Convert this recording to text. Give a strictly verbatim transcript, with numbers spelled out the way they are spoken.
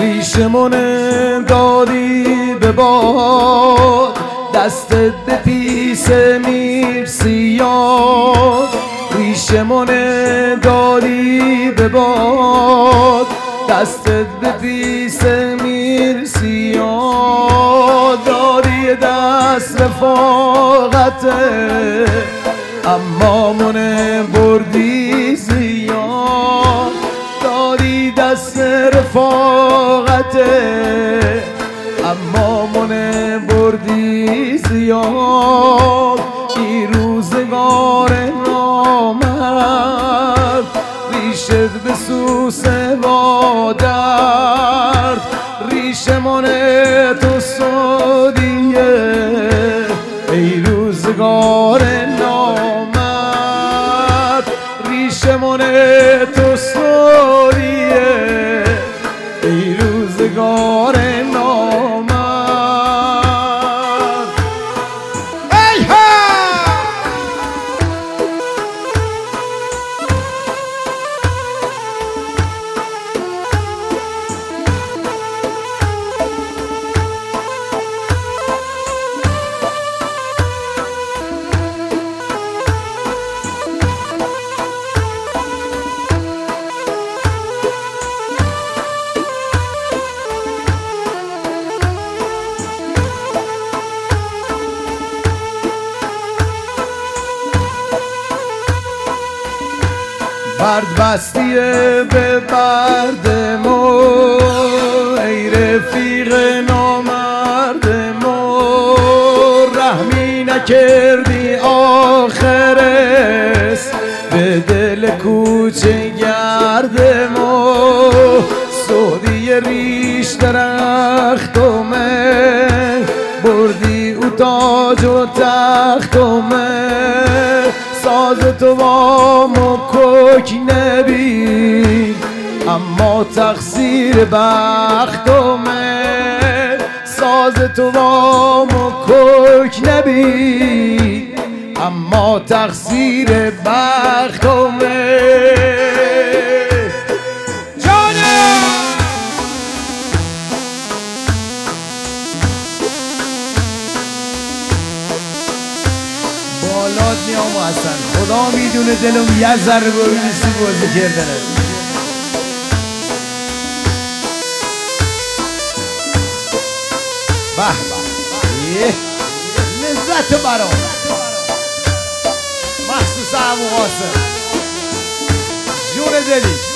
ریشمون دادی به باد، دستت به پیس میر سیاد. ریشمون دادی به باد، دستت به پیس میر سیاد. داری دست رفاقته اما من بردی زیاد. داری دست رفاقته اما من بردی زیاد. این روزگار نامرد ریشت به سوسه با درد. ریشمون تو سودیه ای روزگار نامرد. ریشمون تو سودیه ای روزگار نامرد. ای ها برد بستیه به برد ما ای رفیق نامرد ما. رحمی نکردی آخرش به دل کوچه گرد ما. سودی ریش درختمه بردی او تاج و تختمه. ساز تو با مکوک نبی اما تقصیر بختمه. ساز تو با مکوک نبی اما تقصیر بختمه. بالات میام حسن خدا میدونه دلم یه ذره بایستی بازی کردنه. به به لذت برام مخصوص عمو قاسم جون دلی.